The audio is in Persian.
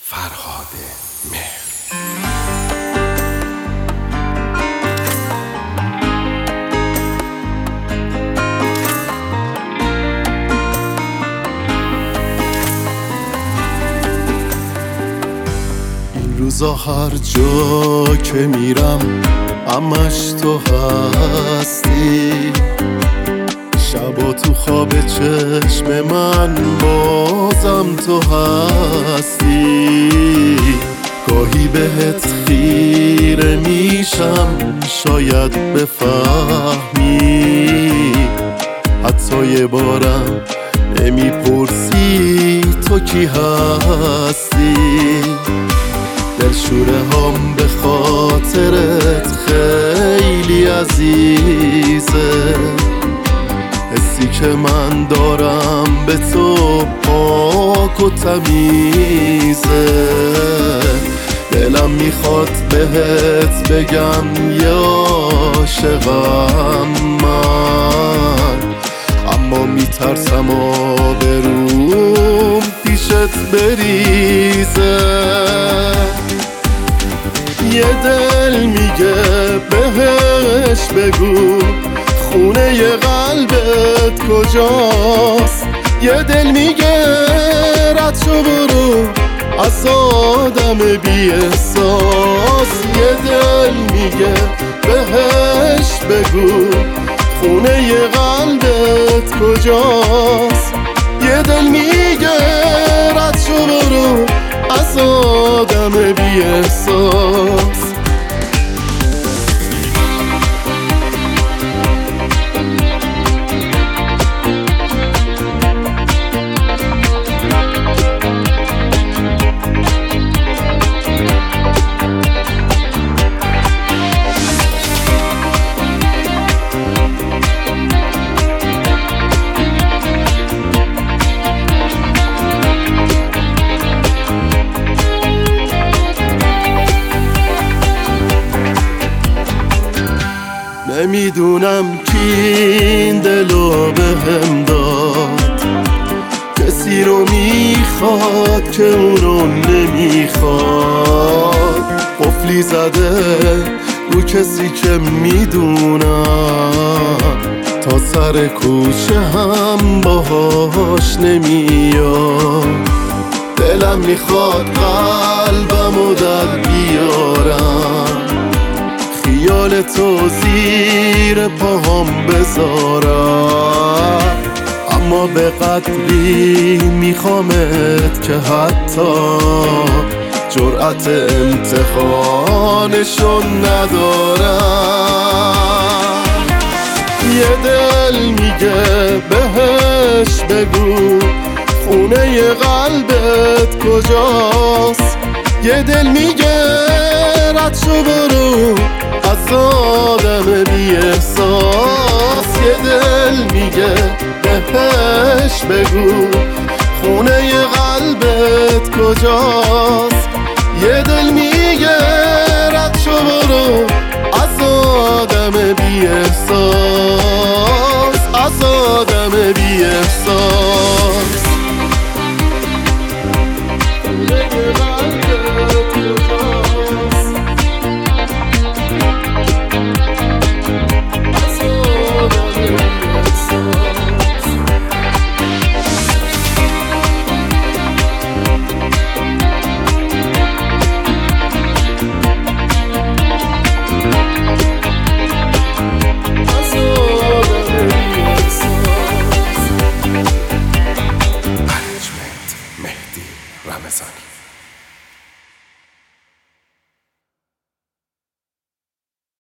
فرهاد مهر. این روزا هر جا که میرم همش تو هستی، شبا تو خواب چشم من بازم تو هستی. گاهی بهت خیره میشم شاید بفهمی، حتی یه بارم نمیپرسی تو کی هستی. دلشوره هم به خاطرت خیلی عزیزه، حسی که من دارم به تو پاک و تمیزه. دلم میخواد بهت بگم یا عاشقم من، اما میترسم آبروم پیشت بریزه. یه دل میگه بهش بگو خونه ی قلبت کجاست، یه دل میگه رد شو برو از آدم بی احساس. یه دل میگه بهش بگو خونه ی قلبت کجاست، یه دل میگه رد شو برو از آدم بی احساس. نمیدونم کی این دلو بهم داد، کسی رو میخواد که اونو نمیخواد. قفلی زده رو کسی که میدونم، تا سر کوچه هم باهاش نمیاد. دلم میخواد قلبمو در بیارم، خیال تو زیر پاهم بذارم، اما به قدری میخوامت که حتی جرأت امتحانشو ندارم. یه دل میگه بهش بگو خونه ی قلبت کجاست، یه دل میگه رد شو برو از آدم بی احساس. یه دل میگه بهش بگو خونه ی قلبت کجاست، یه دل میگه رد شو برو از آدم بی احساس، از آدم بی احساس. خونه ی قلبت کجاست، از آدم بی احساس. Management مهدی رمضانی.